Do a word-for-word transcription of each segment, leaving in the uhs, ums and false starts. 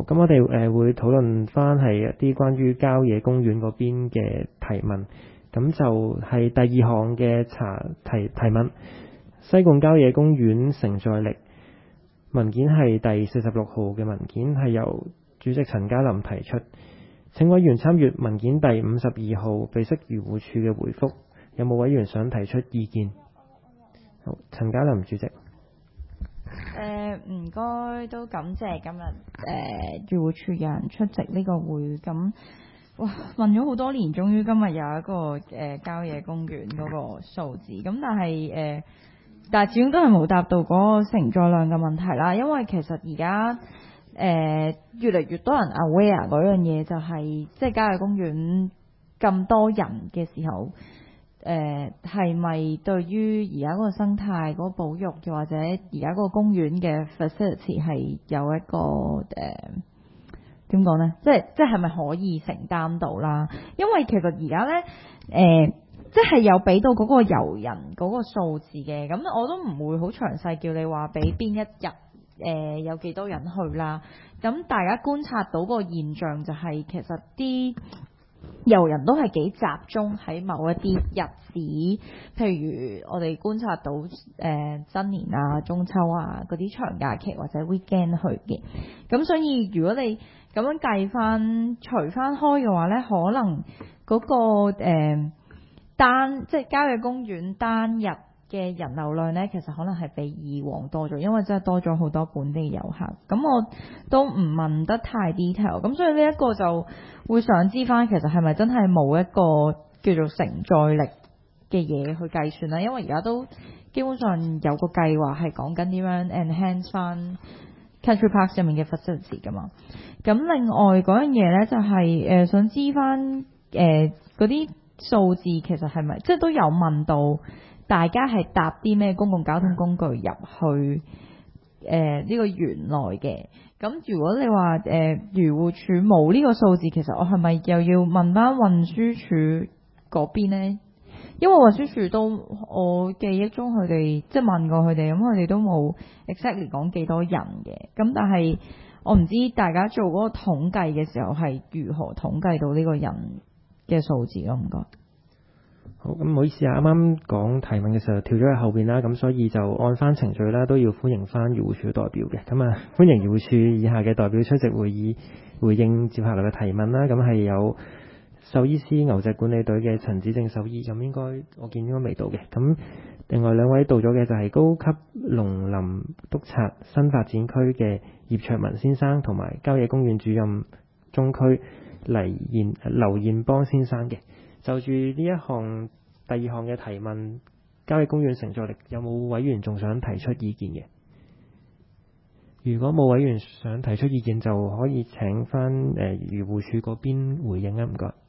咁我哋誒、呃、會討論翻係一啲關於郊野公園嗰邊嘅提問。咁就係第二項嘅查提提問。西貢郊野公園承載力文件係第四十六號嘅文件，係由主席陳家林提出。請委員參閱文件第五十二號備悉漁護署嘅回覆。有冇委員想提出意見？好，陳家林主席。 誒唔該，都感謝今日誒漁護署有人出席呢個會。咁哇，問咗好多年，終於今日有一個誒、呃、郊野公園嗰個數字。咁但係誒、呃，但係始終都係冇答到嗰個承載量嘅問題啦。因為其實而家誒越嚟越多人 aware 嗰樣嘢，就係即係郊野公園咁多人嘅時候。誒係咪對於而家嗰個生態嗰個保育，又或者而家嗰個公園嘅 facility 係有一個誒點講呢？即係即係係咪可以承擔到啦？因為其實而家呢，誒、呃，即係有俾到嗰個遊人嗰個數字嘅，咁我都唔會好詳細叫你話俾邊一日誒、呃、有幾多人去啦。咁大家觀察到個現象就係、是、其實啲遊人都係幾集中喺某一啲日子，譬如我哋觀察到誒、呃、新年啊、中秋啊嗰啲長假期或者 weekend 去嘅。咁所以如果你咁樣計翻除翻開嘅話呢，可能嗰、嗰個、呃、單即係郊野公園單日嘅人流量呢，其實可能係比以往多咗，因為真係多咗好多本地遊客。咁我都唔問得太 detail，咁所以呢一個就會想知翻，其實係咪真係冇一個叫做承載力嘅嘢去計算啦？因為而家都基本上有個計劃係講緊點樣 enhance 翻 country park 上面嘅 facility 噶嘛。咁另外嗰樣嘢呢，就係、是、誒、呃、想知翻誒嗰啲數字其實係咪即係都有問到？大家係搭啲咩公共交通工具入去誒呢、呃這個園內嘅？咁如果你話誒漁護署冇呢個數字，其實我係咪又要問翻運輸署嗰邊呢？因為運輸署都我記憶中佢哋即係問過佢哋，咁佢哋都冇 exactly 講幾多人嘅。咁但係我唔知大家做嗰個統計嘅時候係如何統計到呢個人嘅數字咯？唔該。 好，咁唔好意思啊，啱啱講提問嘅時候跳咗去後邊啦，咁所以就按翻程序啦，都要歡迎翻漁護署代表嘅。咁啊，歡迎漁護署以下嘅代表出席會議，回應接下來嘅提問啦。咁係有獸醫師牛隻管理隊嘅陳子正獸醫，咁應該我見應該未到嘅。咁另外兩位到咗嘅就係高級農林督察新發展區嘅葉卓文先生，同埋郊野公園主任中區黎彥劉彥邦先生嘅。就住呢一項第二項嘅提問，郊野公園承載力，有冇委員仲想提出意見嘅？如果冇委員想提出意見，就可以請翻誒漁護署嗰邊回應啊，唔該。誒、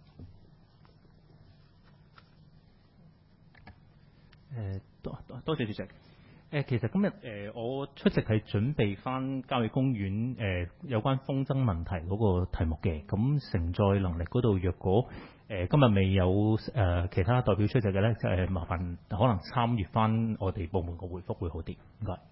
呃、多多謝主席。誒、呃、其實今日誒、呃、我出席係準備翻郊野公園誒、呃、有關風箏問題嗰個題目嘅，咁承載能力嗰度若果。誒、呃、今日未有誒、呃、其他代表出席嘅咧，就係、是、麻煩可能參與翻我哋部門個回覆會好啲，唔該。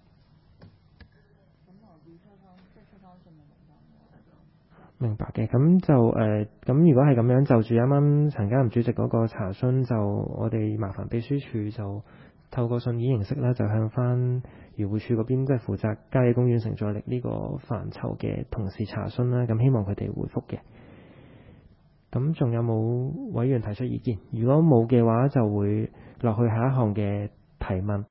明白嘅，咁就誒，咁、呃、如果係咁樣，就住啱啱陳家林主席嗰個查詢，就我哋麻煩秘書處就透過信件形式啦，就向翻漁護署嗰邊即係負責郊野公園承載力呢個範疇嘅同事查詢啦，咁希望佢哋回覆嘅。咁仲有冇委員提出意見？如果冇嘅話，就會落去下一項嘅提問。